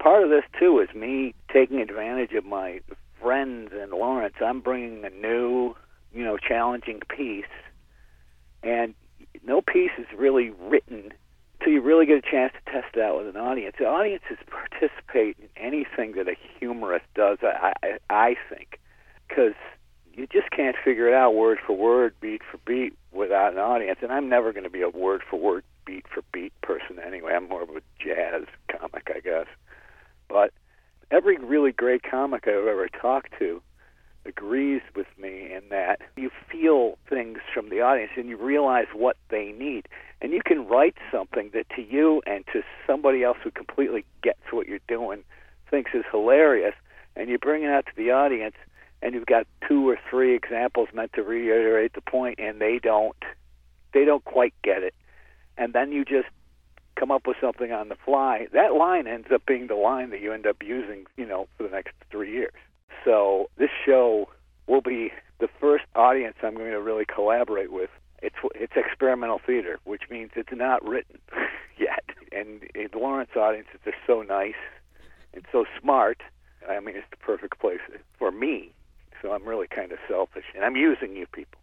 part of this, too, is me taking advantage of my friends in Lawrence. I'm bringing a new, challenging piece, and no piece is really written until you really get a chance to test it out with an audience. The audiences participate in anything that a humorist does, I think, because you just can't figure it out word for word, beat for beat without an audience. And I'm never going to be a word for word, beat for beat person anyway. I'm more of a jazz comic, I guess. But every really great comic I've ever talked to agrees with me in that you feel things from the audience and you realize what they need. And you can write something that to you and to somebody else who completely gets what you're doing thinks is hilarious, and you bring it out to the audience, and you've got 2 or 3 examples meant to reiterate the point, and they don't quite get it. And then you just come up with something on the fly. That line ends up being the line that you end up using, for the next 3 years. So this show will be the first audience I'm going to really collaborate with. It's experimental theater, which means it's not written yet. And the Lawrence audiences are so nice and so smart. I mean, it's the perfect place for me. So I'm really kind of selfish, and I'm using you people.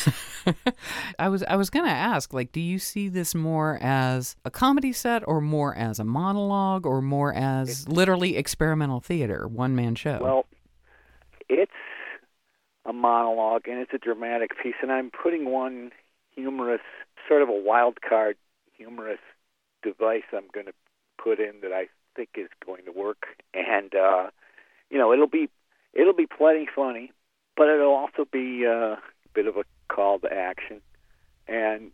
I was going to ask, do you see this more as a comedy set or more as a monologue or more as literally experimental theater, one-man show? Well, it's a monologue, and it's a dramatic piece, and I'm putting one humorous, sort of a wild card humorous device I'm going to put in that I think is going to work. And, it'll be plenty funny, but it'll also be a bit of a call to action. And,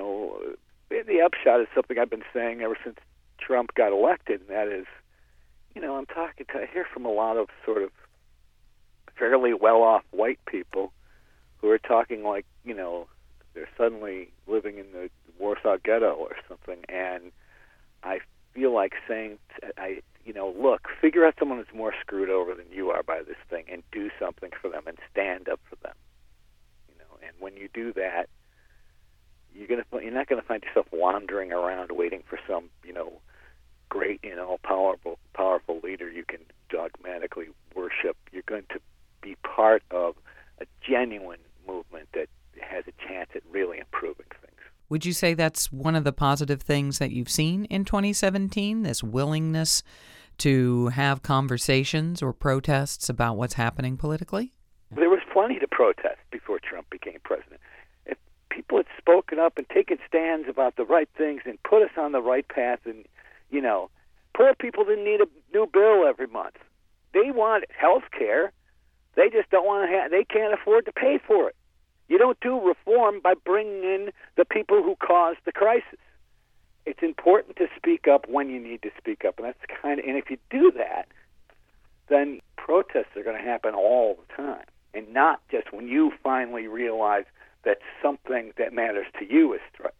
the upshot is something I've been saying ever since Trump got elected, and that is, I hear from a lot of sort of fairly well-off white people who are talking like, they're suddenly living in the Warsaw Ghetto or something, and I feel like saying, look, figure out someone who's more screwed over than you are by this thing and do something for them and stand up for them. And when you do that, you're not going to find yourself wandering around waiting for some, great, powerful leader you can dogmatically worship. You're going to be part of a genuine movement that has a chance at really improving things. Would you say that's one of the positive things that you've seen in 2017, this willingness to have conversations or protests about what's happening politically? There was plenty to protest before Trump became president. If people had spoken up and taken stands about the right things and put us on the right path, and, poor people didn't need a new bill every month. They want health care. They just don't want to they can't afford to pay for it. You don't do reform by bringing in the people who caused the crisis. It's important to speak up when you need to speak up, and and if you do that, then protests are going to happen all the time, and not just when you finally realize that something that matters to you is threatened.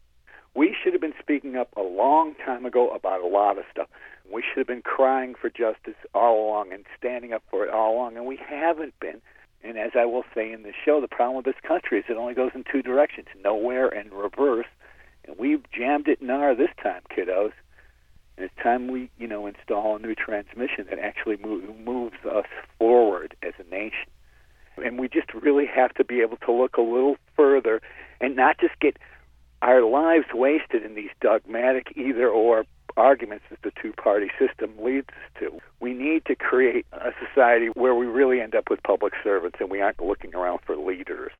We should have been speaking up a long time ago about a lot of stuff. We should have been crying for justice all along and standing up for it all along, and we haven't been. And as I will say in this show, the problem with this country is it only goes in 2 directions, nowhere and reverse. And we've jammed it in R this time, kiddos. And it's time we, install a new transmission that actually moves us forward as a nation. And we just really have to be able to look a little further and not just get our lives wasted in these dogmatic either-or arguments that the two-party system leads us to. We need to create a society where we really end up with public servants and we aren't looking around for leaders.